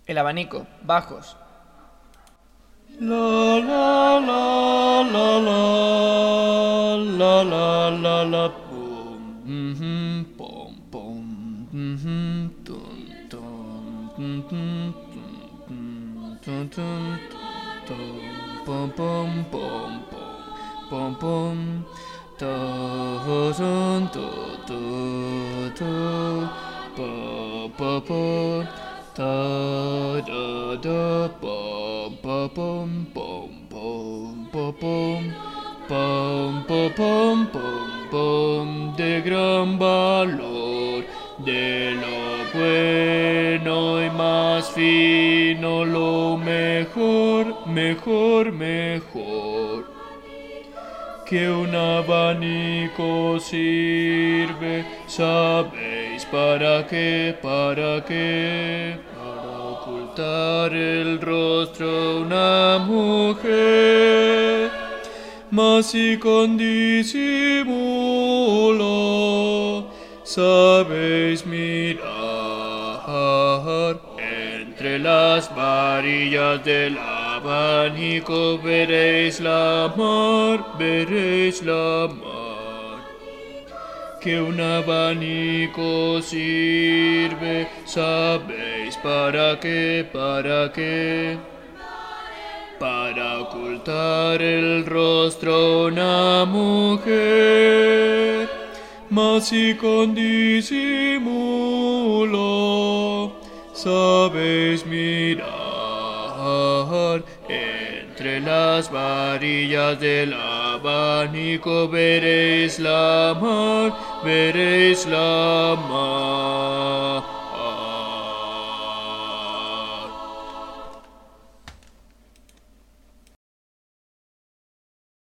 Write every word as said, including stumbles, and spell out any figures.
El abanico, bajos. La la la la la la la la la pum mhm pum pum mhm tum tum tum tum tum tum tum tum pum pum pum pum pum pum ta sun tu tu tu pa pa pa ta da da pa pa pum pum pum pum pum pum pum pum pum pum de gran valor, de lo bueno y más fino, lo mejor, mejor, mejor. Que un abanico sirve, ¿sabéis para qué? ¿Para qué? Para ocultar el rostro a una mujer, mas si con disimulo sabéis mirar entre las varillas del abanico, veréis la mar, veréis la mar. Que un abanico sirve, ¿sabéis para qué? ¿Para qué? Para ocultar el rostro a una mujer, mas si con disimulo sabéis mirar entre las varillas del abanico, veréis la mar, veréis la mar.